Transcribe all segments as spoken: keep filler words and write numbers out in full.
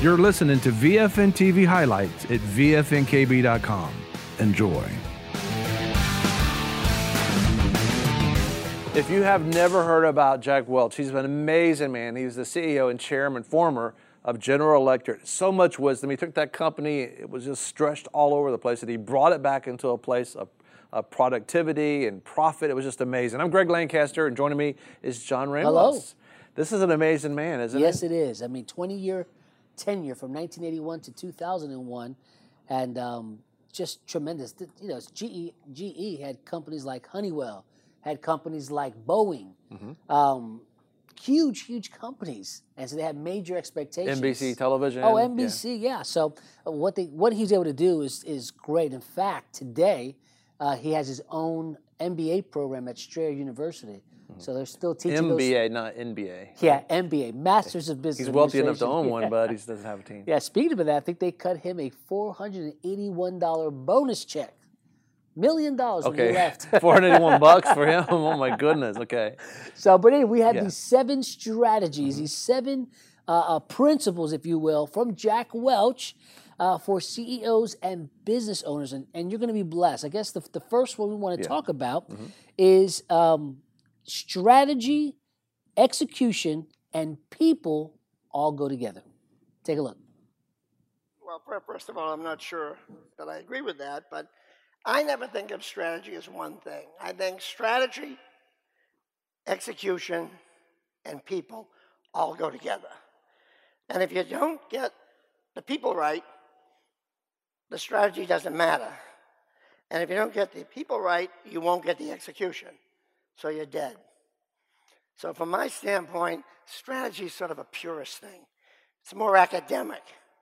You're listening to V F N T V highlights at V F N K B dot com. Enjoy. If you have never heard about Jack Welch, he's an amazing man. He's the C E O and chairman, former, of General Electric. So much wisdom. He took that company, it was just stretched all over the place, and he brought it back into a place of, of productivity and profit. It was just amazing. I'm Greg Lancaster, and joining me is John Ramos. Hello. This is an amazing man, isn't yes, it? Yes, it is. I mean, twenty-year tenure from nineteen eighty-one to two thousand one, and um, just tremendous. You know, G E, G E had companies like Honeywell, had companies like Boeing, mm-hmm. um, huge, huge companies, and so they had major expectations. N B C television. Oh, N B C, yeah. yeah. So uh, what they what he's able to do is is great. In fact, today uh, he has his own M B A program at Strayer University. So they're still teaching M B A, those, not N B A. Yeah, M B A, Masters of Business. He's wealthy enough to own one, but he doesn't have a team. Yeah, speaking of that, I think they cut him a four hundred eighty-one dollars bonus check. Million dollars when okay. he left. four hundred eighty-one bucks for him? Oh, my goodness. Okay. So, but anyway, we have yeah. these seven strategies, mm-hmm. these seven uh, uh, principles, if you will, from Jack Welch uh, for C E Os and business owners. And, and you're going to be blessed. I guess the, the first one we want to yeah. talk about mm-hmm. is... Um, strategy, execution, and people all go together. Take a look. Well, first of all, I'm not sure that I agree with that, but I never think of strategy as one thing. I think strategy, execution, and people all go together. And if you don't get the people right, the strategy doesn't matter. And if you don't get the people right, you won't get the execution. So you're dead. So from my standpoint, strategy is sort of a purist thing. It's more academic.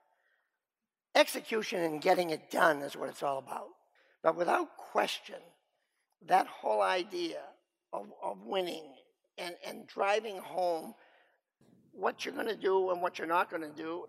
Execution and getting it done is what it's all about. But without question, that whole idea of, of winning and, and driving home what you're going to do and what you're not going to do.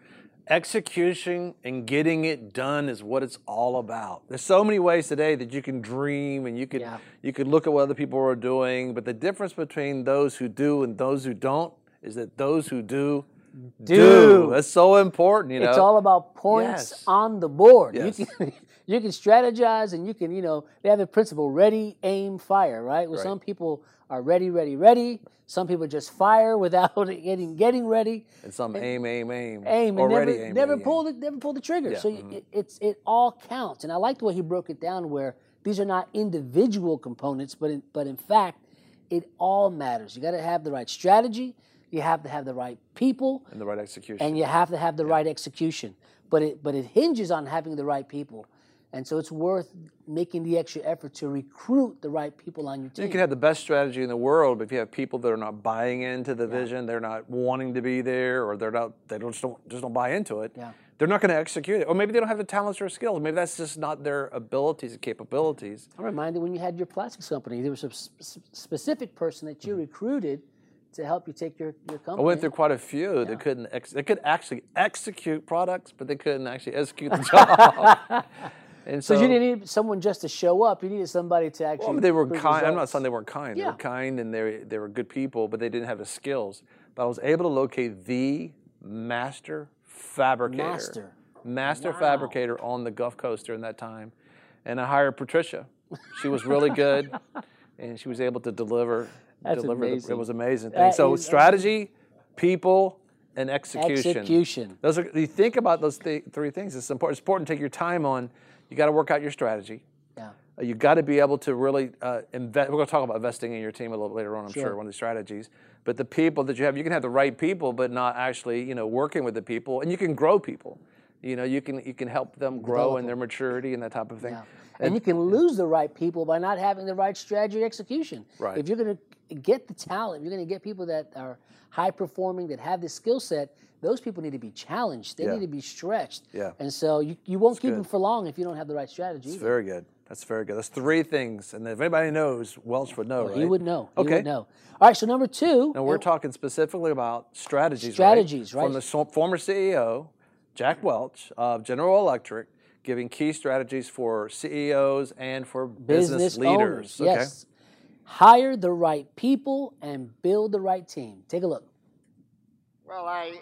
Execution and getting it done is what it's all about. There's so many ways today that you can dream and you could yeah. you could look at what other people are doing, but the difference between those who do and those who don't is that those who do do. do. That's so important, you know. It's all about points yes. on the board. Yes. You can you can strategize and you can, you know, they have the principle ready, aim, fire, right? Well, right. some people are ready, ready, ready. Some people just fire without getting getting ready. And some and aim, aim, aim. Aim or and never, ready, aim, never ready, pull aim. the never pull the trigger. Yeah. So mm-hmm. it, it's it all counts. And I like the way he broke it down, where these are not individual components, but in, but in fact, it all matters. You got to have the right strategy. You have to have the right people and the right execution. And you have to have the yeah. right execution. But it but it hinges on having the right people. And so it's worth making the extra effort to recruit the right people on your team. You can have the best strategy in the world, but if you have people that are not buying into the yeah. vision, they're not wanting to be there, or they're not, they don't just don't, just don't buy into it, yeah. they're not going to execute it. Or maybe they don't have the talents or skills. Maybe that's just not their abilities and capabilities. I'm reminded when you had your plastics company, there was a sp- specific person that you mm-hmm. recruited to help you take your, your company. I went through quite a few yeah. that couldn't, ex- they could actually execute products, but they couldn't actually execute the job. And so, so you didn't need someone just to show up. You needed somebody to actually. Well, they were kind. Results. I'm not saying they weren't kind. Yeah. They were kind and they they were good people, but they didn't have the skills. But I was able to locate the master fabricator, master, master wow. fabricator on the Gulf Coast during that time, and I hired Patricia. She was really good, and she was able to deliver. That's deliver amazing. The, it was an amazing thing. That so is, strategy, people. And execution. Execution. Those are. You think about those th- three things. It's important. It's important to take your time on. You got to work out your strategy. Yeah. Uh, you got to be able to really uh, invest. We're going to talk about investing in your team a little later on. I'm sure. sure One of the strategies. But the people that you have, you can have the right people, but not actually, you know, working with the people. And you can grow people. You know, you can you can help them grow Develop in their maturity and that type of thing. Yeah. And, and you can lose the right people by not having the right strategy or execution. Right. If you're going to get the talent, you're going to get people that are high performing, that have this skill set. Those people need to be challenged. They yeah. need to be stretched. Yeah. And so you, you won't That's keep good. them for long if you don't have the right strategy. That's either. very good. That's very good. That's three things. And if anybody knows, Welch would know, well, right? He would know. Okay. He would know. All right, so number two. Now we're talking specifically about strategies, strategies, right? right? From the so- former C E O, Jack Welch of General Electric, giving key strategies for C E Os and for business, business leaders. Owners, yes. Okay. Hire the right people and build the right team. Take a look. Well, I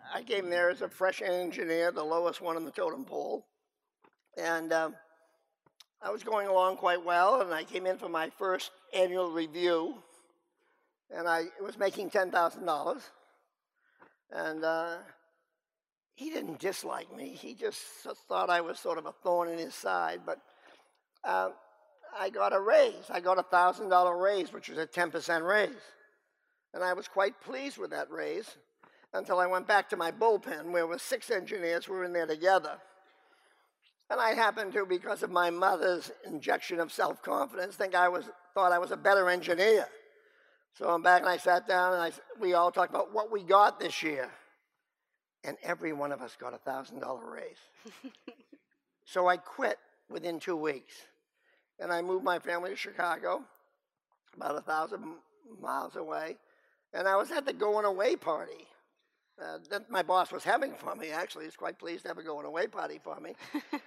I came there as a fresh engineer, the lowest one on the totem pole. And um, I was going along quite well, and I came in for my first annual review, and I was making ten thousand dollars. And uh, he didn't dislike me. He just thought I was sort of a thorn in his side. But uh, I got a raise. I got a one thousand dollar raise, which was a ten percent raise. And I was quite pleased with that raise until I went back to my bullpen, where with six engineers who were in there together. And I happened to, because of my mother's injection of self-confidence, think I was, thought I was a better engineer. So I'm back and I sat down and I, we all talked about what we got this year. And every one of us got a one thousand dollar raise. So I quit within two weeks. And I moved my family to Chicago, about a thousand miles away. And I was at the going away party uh, that my boss was having for me. Actually, he's quite pleased to have a going away party for me.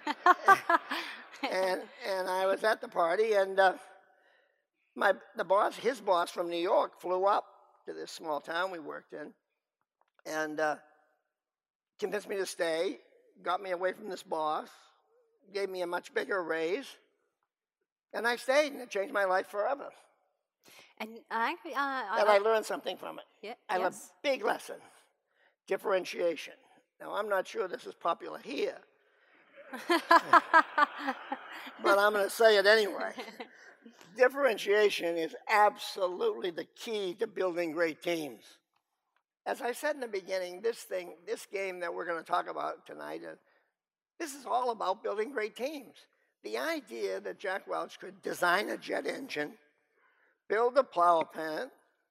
and and I was at the party, and uh, my the boss, his boss from New York, flew up to this small town we worked in, and uh, convinced me to stay. Got me away from this boss, gave me a much bigger raise, and I stayed, and it changed my life forever. And I, uh, and I learned something from it. Yeah, I yes. learned a big lesson: differentiation. Now, I'm not sure this is popular here, but I'm going to say it anyway. Differentiation is absolutely the key to building great teams. As I said in the beginning, this thing, this game that we're going to talk about tonight, uh, this is all about building great teams. The idea that Jack Welch could design a jet engine, build a plow plant,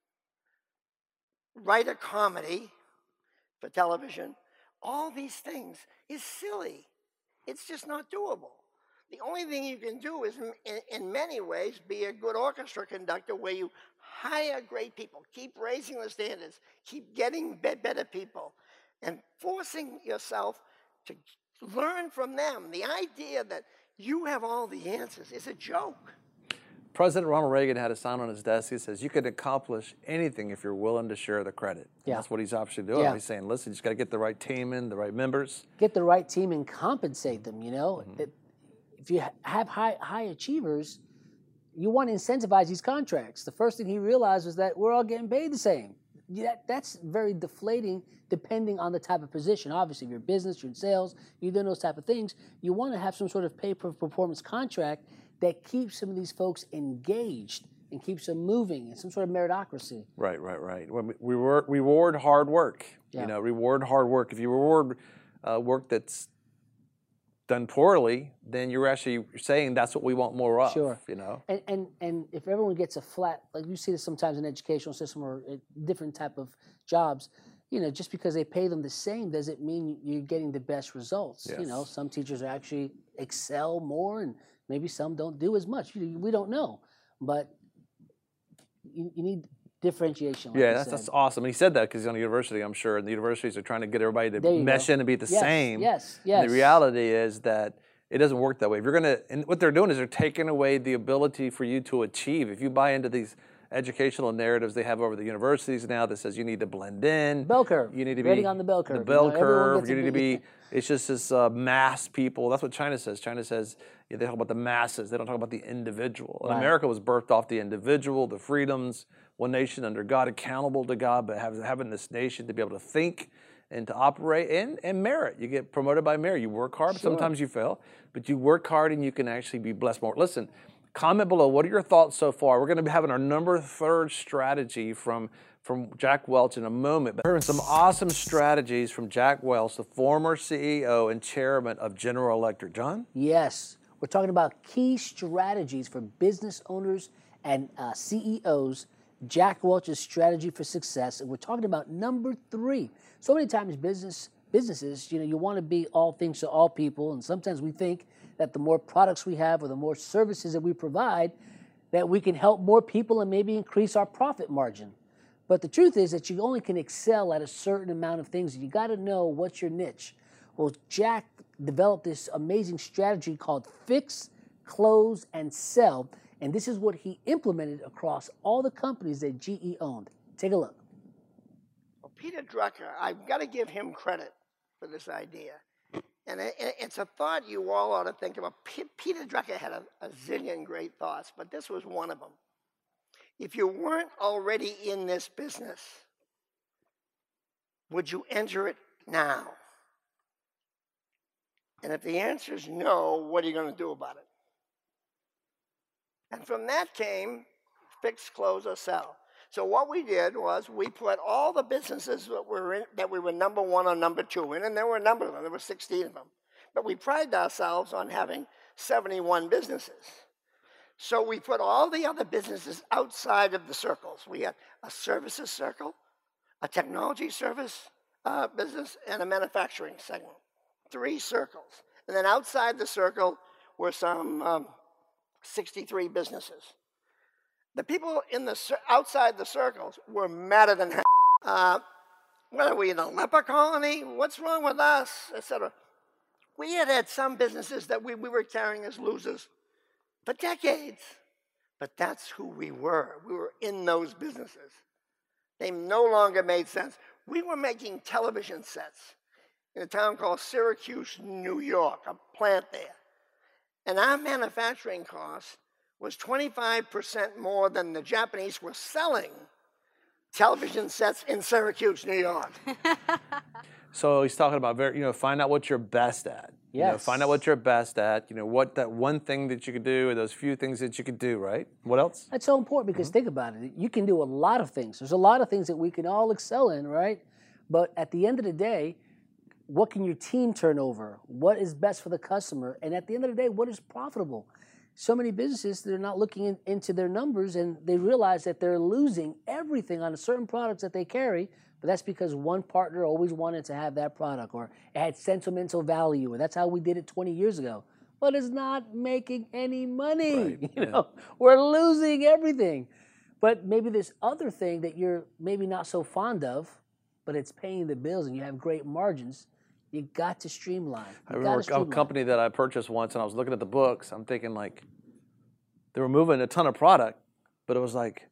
write a comedy for television, all these things is silly. It's just not doable. The only thing you can do is, in, in many ways, be a good orchestra conductor where you hire great people, keep raising the standards, keep getting be better people, and forcing yourself to learn from them. The idea that you have all the answers is a joke. President Ronald Reagan had a sign on his desk. He says, you can accomplish anything if you're willing to share the credit. Yeah. That's what he's actually doing. Yeah. He's saying, listen, you just got to get the right team in, the right members. Get the right team and compensate them, you know. Mm-hmm. It, if you have high high achievers, you want to incentivize these contracts. The first thing he realized was that we're all getting paid the same. That, that's very deflating depending on the type of position. Obviously, if you're in business, you're in sales, you're doing those type of things, you want to have some sort of pay-per-performance contract that keeps some of these folks engaged and keeps them moving, and some sort of meritocracy. Right, right, right. We reward, reward hard work. Yeah. You know, reward hard work. If you reward uh, work that's done poorly, then you're actually saying that's what we want more of. Sure. You know. And and and if everyone gets a flat, like you see this sometimes in the educational system or a different type of jobs, you know, just because they pay them the same doesn't mean you're getting the best results. Yes. You know, some teachers actually excel more, and maybe some don't do as much. We don't know, but you, you need differentiation. Like yeah, you that's, said. that's awesome. And he said that because he's on a university, I'm sure, and the universities are trying to get everybody to There you mesh go. in and be the Yes, same. yes, yes. And the reality is that it doesn't work that way. If you're going to, and what they're doing is they're taking away the ability for you to achieve. If you buy into these educational narratives they have over the universities now that says you need to blend in. Bell curve. You need to be Rating on the bell curve. The bell You know, everyone curve. gets You to need to be- be. It's just this uh, mass people. That's what China says. China says yeah, they talk about the masses. They don't talk about the individual. And Right. America was birthed off the individual, the freedoms, one nation under God, accountable to God, but have, having this nation to be able to think and to operate and, and merit. You get promoted by merit. You work hard, but Sure. sometimes you fail. But you work hard and you can actually be blessed more. Listen, comment below. What are your thoughts so far? We're going to be having our number third strategy from, from Jack Welch in a moment. But hearing some awesome strategies from Jack Welch, the former C E O and chairman of General Electric. John? Yes, we're talking about key strategies for business owners and uh, C E Os. Jack Welch's strategy for success, and we're talking about number three. So many times, business businesses, you know, you want to be all things to all people, and sometimes we think that the more products we have or the more services that we provide, that we can help more people and maybe increase our profit margin. But the truth is that you only can excel at a certain amount of things. You got to know what's your niche. Well, Jack developed this amazing strategy called Fix, Close, and Sell. And this is what he implemented across all the companies that G E owned. Take a look. Peter Drucker, I've got to give him credit for this idea. And it, it's a thought you all ought to think about. P- Peter Drucker had a, a zillion great thoughts, but this was one of them. If you weren't already in this business, would you enter it now? And if the answer is no, what are you going to do about it? And from that came fix, close, or sell. So what we did was we put all the businesses that, were in, that we were number one or number two in, and there were a number of them, there were sixteen of them. But we prided ourselves on having seventy-one businesses. So we put all the other businesses outside of the circles. We had a services circle, a technology service uh, business, and a manufacturing segment. Three circles. And then outside the circle were some um, sixty-three businesses. The people in the outside the circles were madder than hell. Uh, what are we, in a leper colony? What's wrong with us? Et cetera. We had had some businesses that we, we were carrying as losers for decades. But that's who we were. We were in those businesses. They no longer made sense. We were making television sets in a town called Syracuse, New York, a plant there. And our manufacturing cost was twenty-five percent more than the Japanese were selling television sets in Syracuse, New York. So he's talking about, very, you know, find out what you're best at. Yes. You know, find out what you're best at. You know, what that one thing that you could do, or those few things that you could do, right? What else? That's so important because mm-hmm. think about it. You can do a lot of things. There's a lot of things that we can all excel in, right? But at the end of the day, what can your team turn over? What is best for the customer? And at the end of the day, what is profitable? So many businesses, they're not looking in, into their numbers, and they realize that they're losing everything on certain products that they carry, but that's because one partner always wanted to have that product, or it had sentimental value, or that's how we did it twenty years ago. But it's not making any money. Right. You Yeah. know, we're losing everything. But maybe this other thing that you're maybe not so fond of, but it's paying the bills and you have great margins, you got to streamline. You I remember streamline. a company that I purchased once, and I was looking at the books. I'm thinking, like, they were moving a ton of product, but it was like,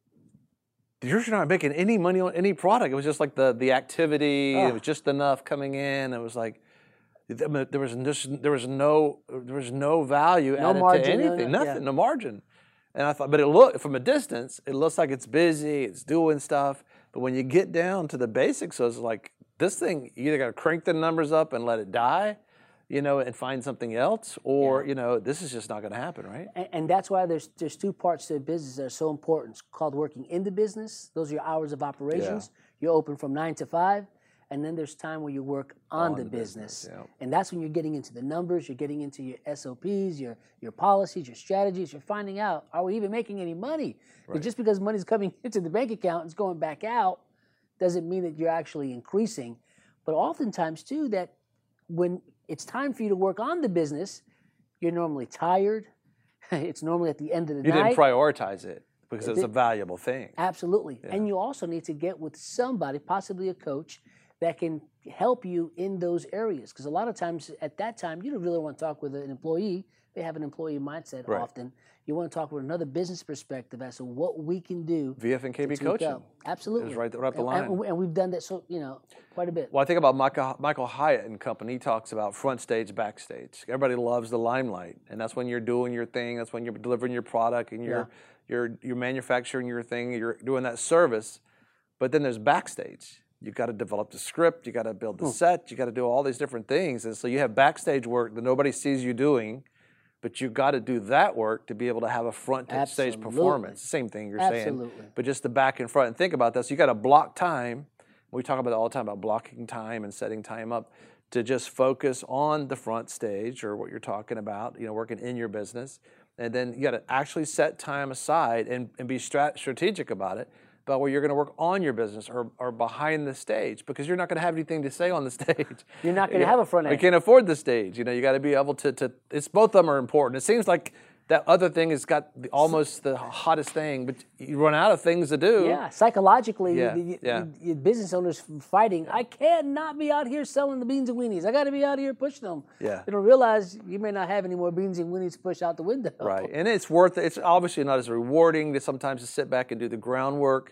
you're not making any money on any product. It was just like the the activity. Oh. It was just enough coming in. It was like there was just, there was no there was no value No added margin, to no- anything. yeah. Nothing. No margin. And I thought, but it look from a distance, it looks like it's busy. It's doing stuff. But when you get down to the basics, it's like, this thing, you either got to crank the numbers up and let it die, you know, and find something else, or, Yeah. you know, this is just not going to happen, right? And, and that's why there's there's two parts to the business that are so important. It's called working in the business. Those are your hours of operations. You're open from nine to five. And then there's time where you work on, On the, the business. business, yeah. And that's when you're getting into the numbers, you're getting into your S O Ps, your your policies, your strategies. You're finding out, are we even making any money? Right. Just because money's coming into the bank account and it's going back out doesn't mean that you're actually increasing. But oftentimes, too, that when it's time for you to work on the business, you're normally tired. It's normally at the end of the You night. didn't prioritize it because It it's a did- valuable thing. Absolutely. Yeah. And you also need to get with somebody, possibly a coach, that can help you in those areas. Because a lot of times at that time, you don't really want to talk with an employee. They have an employee mindset Right. often. You want to talk with another business perspective as to what we can do. V F and K B to tweak coaching. up. Absolutely. is right there- right up the And- and, line. and we've done that, so you know, quite a bit. Well, I think about Michael, Michael Hyatt and company. He talks about front stage, backstage. Everybody loves the limelight, and that's when you're doing your thing. That's when you're delivering your product, and you're you're you're manufacturing your thing. You're doing that service. But then there's backstage. You got to develop the script. You got to build the set. You got to do all these different things, and so you have backstage work that nobody sees you doing. But you got to do that work to be able to have a front stage Absolutely. performance. Same thing you're saying. Absolutely. But just the back and front. And think about this. You got to block time. We talk about it all the time about blocking time and setting time up to just focus on the front stage or what you're talking about, you know, working in your business. And then you got to actually set time aside and, and be strat- strategic about it, about where you're going to work on your business or, or behind the stage, because you're not going to have anything to say on the stage. You're not going to have a front You end. can't afford the stage. You know, you got to be able to, to, it's both of them are important. It seems like that other thing has got the, almost the hottest thing, but you run out of things to do. Yeah, psychologically, Yeah, the, the, yeah. the business owners fighting. I cannot be out here selling the beans and weenies. I got to be out here pushing them. Yeah. You don't realize you may not have any more beans and weenies to push out the window. Right, and it's worth it. It's obviously not as rewarding to sometimes to sit back and do the groundwork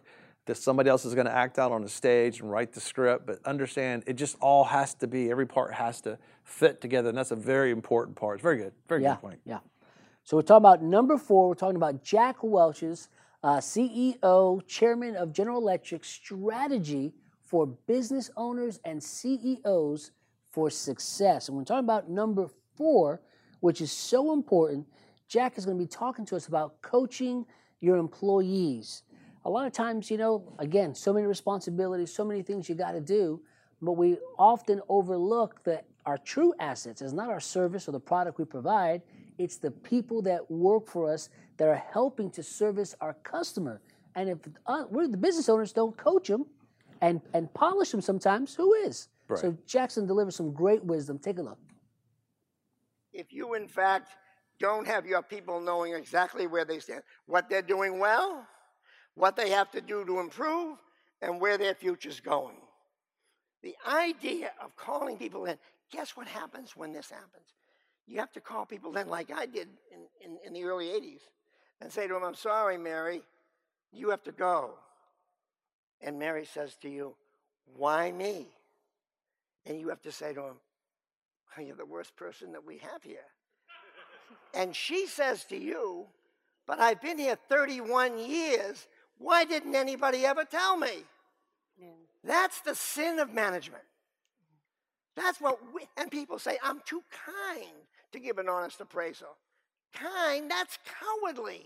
that somebody else is going to act out on the stage and write the script, but understand it just all has to be, every part has to fit together, and that's a very important part. It's very good. Very yeah, good point. Yeah. So we're talking about number four. We're talking about Jack Welch's uh, C E O, Chairman of General Electric, strategy for business owners and C E Os for success. And we're talking about number four, which is so important. Jack is going to be talking to us about coaching your employees. A lot of times, you know, again, so many responsibilities, so many things you got to do, but we often overlook that our true assets is not our service or the product we provide. It's the people that work for us that are helping to service our customer. And if uh, we're the business owners don't coach them and, and polish them sometimes, who is? Right. So Jackson delivers some great wisdom. Take a look. If you, in fact, don't have your people knowing exactly where they stand, what they're doing well, what they have to do to improve, and where their future's going. The idea of calling people in, guess what happens when this happens? You have to call people in like I did in, in, in the early eighties and say to them, I'm sorry, Mary, you have to go. And Mary says to you, why me? And you have to say to him, oh, you're the worst person that we have here. And she says to you, but I've been here thirty-one years. Why didn't anybody ever tell me? Yeah. That's the sin of management. That's what we, and people say, I'm too kind to give an honest appraisal. Kind, that's cowardly.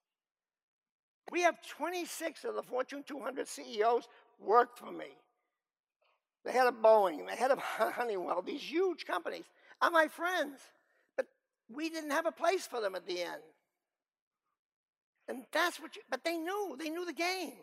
We have twenty-six of the Fortune two hundred C E Os work for me. The head of Boeing, the head of Honeywell, these huge companies are my friends. But we didn't have a place for them at the end. And that's what you, but they knew, they knew the game.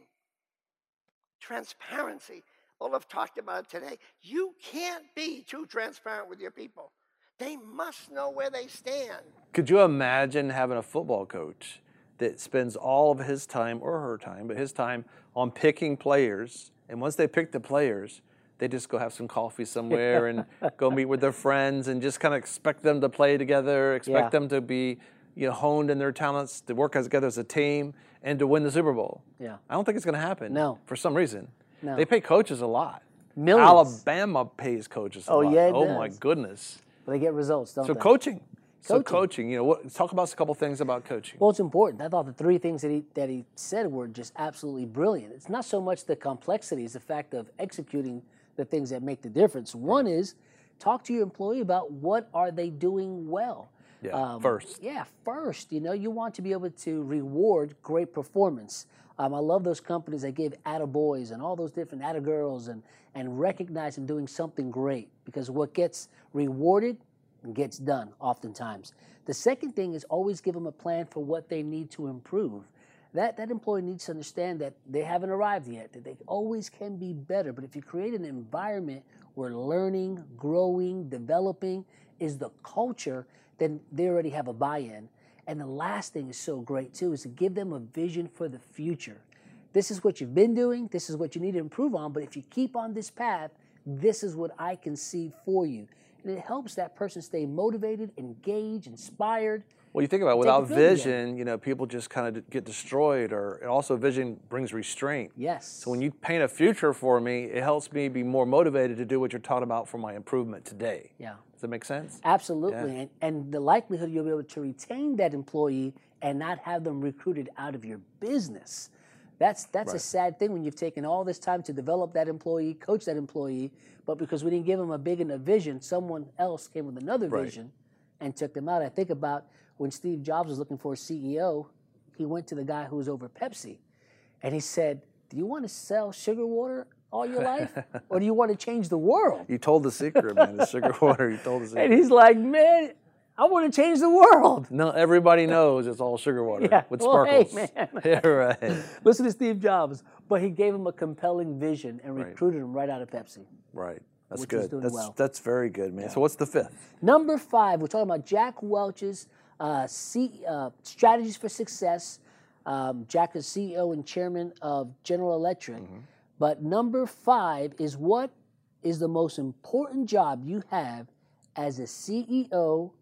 Transparency. Olaf talked about it today. You can't be too transparent with your people. They must know where they stand. Could you imagine having a football coach that spends all of his time, or her time, but his time on picking players, and once they pick the players, they just go have some coffee somewhere and go meet with their friends and just kind of expect them to play together, expect Yeah. them to be, you know, honed in their talents, to work together as a team, and to win the Super Bowl. Yeah. I don't think it's going to happen. No. For some reason. No. They pay coaches a lot. Millions. Alabama pays coaches a Oh, lot. yeah, it oh does. my goodness. But they get results, don't So they? coaching. So Coaching. coaching, you know, what, talk about a couple things about coaching. Well, it's important. I thought the three things that he that he said were just absolutely brilliant. It's not so much the complexity, it's the fact of executing the things that make the difference. One is talk to your employee about what are they doing well. Yeah, first. Yeah, first. You know, you want to be able to reward great performance. Um, I love those companies that give attaboys and all those different attagirls and, and recognize them doing something great, because what gets rewarded gets done oftentimes. The second thing is always give them a plan for what they need to improve. That, that employee needs to understand that they haven't arrived yet, that they always can be better. But if you create an environment where learning, growing, developing is the culture, then they already have a buy-in. And the last thing is so great too, is to give them a vision for the future. This is what you've been doing, this is what you need to improve on, but if you keep on this path, this is what I can see for you. And it helps that person stay motivated, engaged, inspired. Well, you think about it, Take without the field again. vision, you know, people just kind of get destroyed, or and also vision brings restraint. Yes. So when you paint a future for me, it helps me be more motivated to do what you're talking about for my improvement today. Yeah. Does that make sense? Absolutely. Yeah. And, and the likelihood you'll be able to retain that employee and not have them recruited out of your business. That's that's Right. a sad thing when you've taken all this time to develop that employee, coach that employee, but because we didn't give them a big enough vision, someone else came with another Right. vision and took them out. I think about when Steve Jobs was looking for a C E O, he went to the guy who was over Pepsi, and he said, do you want to sell sugar water all your life, or do you want to change the world? You told the secret, man. The sugar water. You told the secret. And he's like, man, I want to change the world. No, everybody knows it's all sugar water Yeah. with Well, hey, sparkles. man. Yeah, right. Listen to Steve Jobs, but he gave him a compelling vision and Right. recruited him right out of Pepsi. Right. That's Which is good. doing That's well. that's very good, man. So what's the fifth? Number five, we're talking about Jack Welch's uh, C, uh, strategies for success. Um, Jack is C E O and chairman of General Electric. Mm-hmm. But number five is what is the most important job you have as a C E O,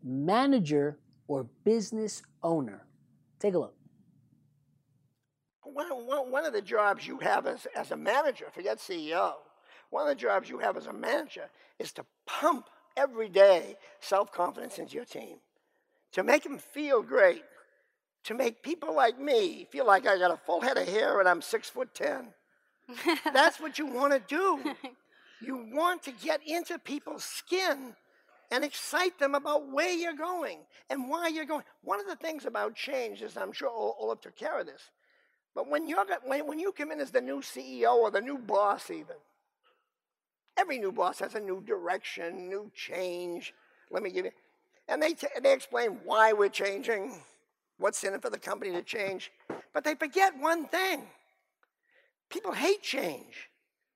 manager, or business owner? Take a look. one, one, one of the jobs you have as, as a manager, forget C E O, one of the jobs you have as a manager is to pump every day self-confidence into your team, to make them feel great, to make people like me feel like I got a full head of hair and I'm six foot ten. That's what you want to do. You want to get into people's skin and excite them about where you're going and why you're going. One of the things about change is, I'm sure Olaf took care of this, but when, you're, when, when you come in as the new C E O or the new boss even, every new boss has a new direction, new change. Let me give you, and they, t they explain why we're changing, what's in it for the company to change, but they forget one thing. People hate change.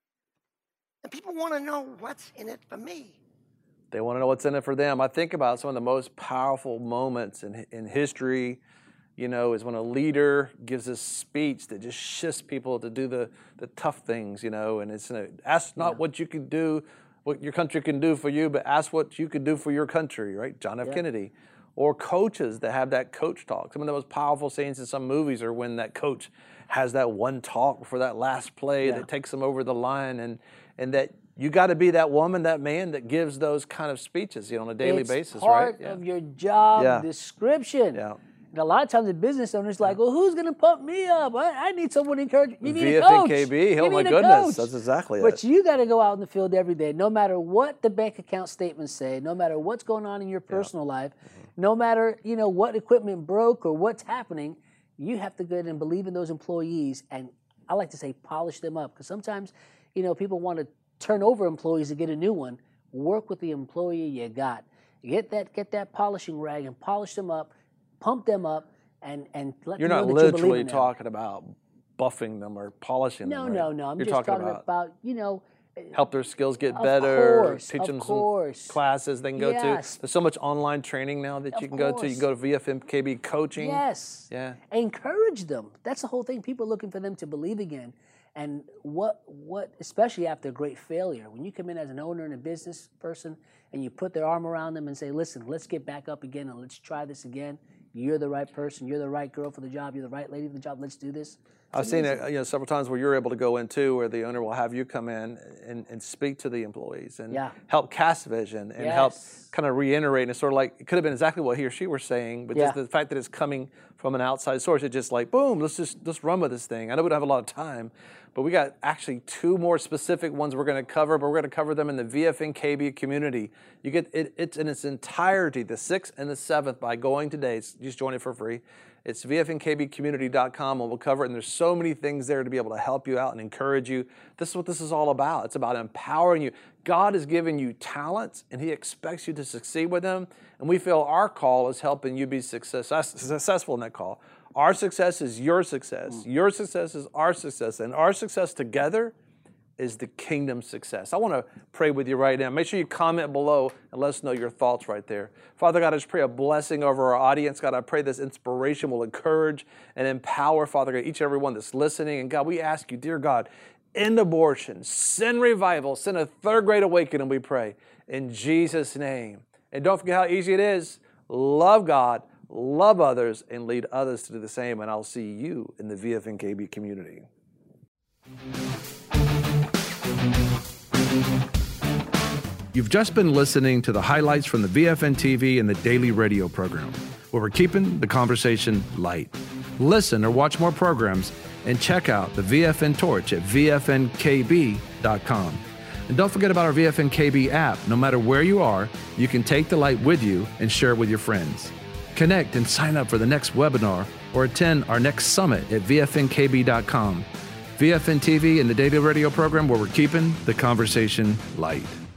And people want to know what's in it for me. They want to know what's in it for them. I think about some of the most powerful moments in, in history, you know, is when a leader gives a speech that just shifts people to do the, the tough things, you know, and it's, you know, ask not yeah. what you can do, what your country can do for you, but ask what you could do for your country, right? John F. Yeah. Kennedy. Or coaches that have that coach talk. Some of the most powerful scenes in some movies are when that coach has that one talk before that last play yeah. that takes them over the line, and and that you got to be that woman, that man that gives those kind of speeches, you know, on a daily it's basis, part right? Yeah. of your job yeah. description. Yeah. And a lot of times the business owner's like, well, who's going to pump me up? I, I need someone to encourage me. You need V F a N coach. K B, oh you my need a goodness, coach. that's exactly but it. But you got to go out in the field every day, no matter what the bank account statements say, no matter what's going on in your personal yeah. life, mm-hmm. no matter, you know, what equipment broke or what's happening, you have to go ahead and believe in those employees, and I like to say polish them up, because sometimes, you know, people want to turn over employees to get a new one. Work with the employee you got. Get that, get that polishing rag and polish them up, pump them up, and and let You're them know not that you believe literally in them. talking about buffing them or polishing No, them. no, right? no. I'm You're just talking, talking about, about, you know, help their skills get of better, course, teach of them course. some classes they can go Yes. to. There's so much online training now that Of you can go to. You can go to V F N K B coaching. Yes. Yeah. Encourage them. That's the whole thing. People are looking for them to believe again. And what, what, especially after a great failure, when you come in as an owner and a business person and you put their arm around them and say, listen, let's get back up again and let's try this again. You're the right person. You're the right girl for the job. You're the right lady for the job. Let's do this. It's I've amazing. seen it, you know, several times where you're able to go in too, where the owner will have you come in and, and speak to the employees and yeah. help cast vision and yes. help kind of reiterate. And it's sort of like, it could have been exactly what he or she were saying, but yeah. just the fact that it's coming from an outside source, it's just like, boom, let's just let's run with this thing. I know we don't have a lot of time, but we got actually two more specific ones we're going to cover, but we're going to cover them in the V F N K B community. You get it, it's in its entirety, the sixth and the seventh, by going today. It's, just join it for free. It's V F N K B community dot com, and we'll cover it. And there's so many things there to be able to help you out and encourage you. This is what this is all about. It's about empowering you. God has given you talents, and He expects you to succeed with them. And we feel our call is helping you be success, successful in that call. Our success is your success. Mm. Your success is our success. And our success together is the kingdom success. I want to pray with you right now. Make sure you comment below and let us know your thoughts right there. Father God, I just pray a blessing over our audience. God, I pray this inspiration will encourage and empower, Father God, each and every one that's listening. And God, we ask you, dear God, end abortion, send revival, send a third great awakening, we pray, in Jesus' name. And don't forget how easy it is. Love God, love others, and lead others to do the same. And I'll see you in the V F N K B community. You've just been listening to the highlights from the V F N T V and the daily radio program, where we're keeping the conversation light. Listen or watch more programs and check out the V F N Torch at V F N K B dot com. And don't forget about our V F N K B app. No matter where you are, you can take the light with you and share it with your friends. Connect and sign up for the next webinar or attend our next summit at V F N K B dot com. V F N T V and the daily radio program, where we're keeping the conversation light.